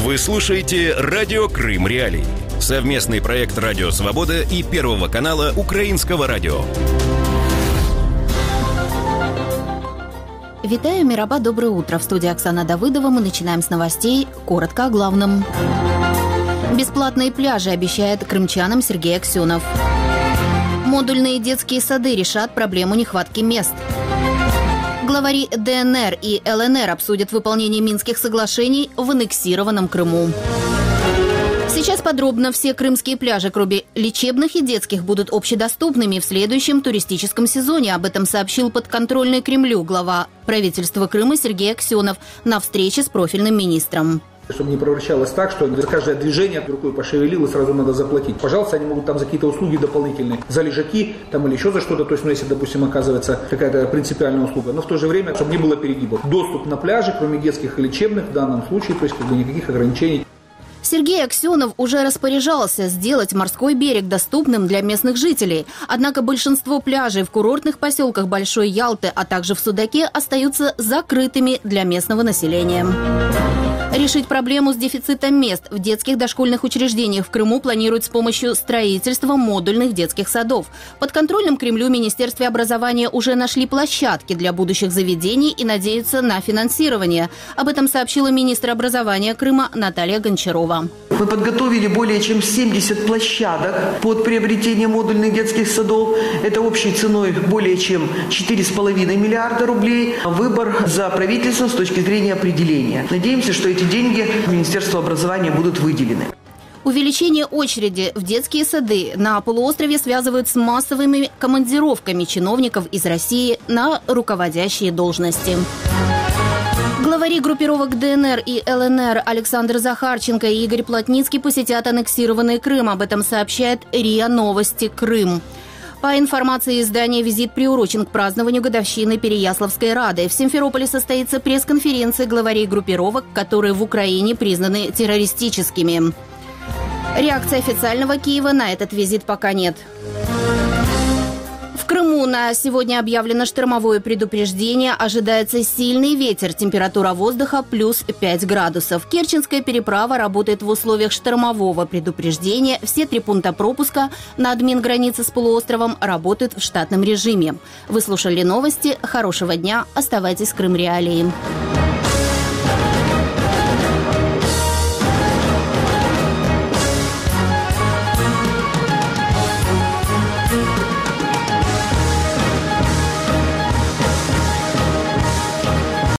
Вы слушаете «Радио Крым Реалии». Совместный проект «Радио Свобода» и Первого канала Украинского радио. Витаю, Мираба, доброе утро. В студии Оксана Давыдова. Мы начинаем с новостей. Коротко о главном. Бесплатные пляжи обещает крымчанам Сергей Аксенов. Модульные детские сады решат проблему нехватки мест. Главари ДНР и ЛНР обсудят выполнение Минских соглашений в аннексированном Крыму. Сейчас подробно. Все крымские пляжи, кроме лечебных и детских, будут общедоступными в следующем туристическом сезоне. Об этом сообщил подконтрольный Кремлю глава правительства Крыма Сергей Аксенов на встрече с профильным министром. Чтобы не превращалось так, что за каждое движение рукой пошевелил и сразу надо заплатить. Пожалуйста, они могут там за какие-то услуги дополнительные, за лежаки там или еще за что-то. То есть, если, допустим, оказывается какая-то принципиальная услуга. Но в то же время, чтобы не было перегибов. Доступ на пляжи, кроме детских и лечебных, в данном случае, то есть никаких ограничений. Сергей Аксенов уже распоряжался сделать морской берег доступным для местных жителей. Однако большинство пляжей в курортных поселках Большой Ялты, а также в Судаке остаются закрытыми для местного населения. Решить проблему с дефицитом мест в детских дошкольных учреждениях в Крыму планируют с помощью строительства модульных детских садов. Под контролем Кремлю в Министерстве образования уже нашли площадки для будущих заведений и надеются на финансирование. Об этом сообщила министр образования Крыма Наталья Гончарова. Мы подготовили более чем 70 площадок под приобретение модульных детских садов. Это общей ценой более чем 4,5 миллиарда рублей. Выбор за правительством с точки зрения определения. Надеемся, что эти деньги Министерству образования будут выделены. Увеличение очереди в детские сады на полуострове связывают с массовыми командировками чиновников из России на руководящие должности. Главари группировок ДНР и ЛНР Александр Захарченко и Игорь Плотницкий посетят аннексированный Крым. Об этом сообщает РИА Новости Крым. По информации издания, визит приурочен к празднованию годовщины Переяславской Рады. В Симферополе состоится пресс-конференция главарей группировок, которые в Украине признаны террористическими. Реакции официального Киева на этот визит пока нет. В Крыму на сегодня объявлено штормовое предупреждение. Ожидается сильный ветер. Температура воздуха плюс 5 градусов. Керченская переправа работает в условиях штормового предупреждения. Все 3 пункта пропуска на админгранице с полуостровом работают в штатном режиме. Вы слушали новости. Хорошего дня. Оставайтесь с Крым Реалией.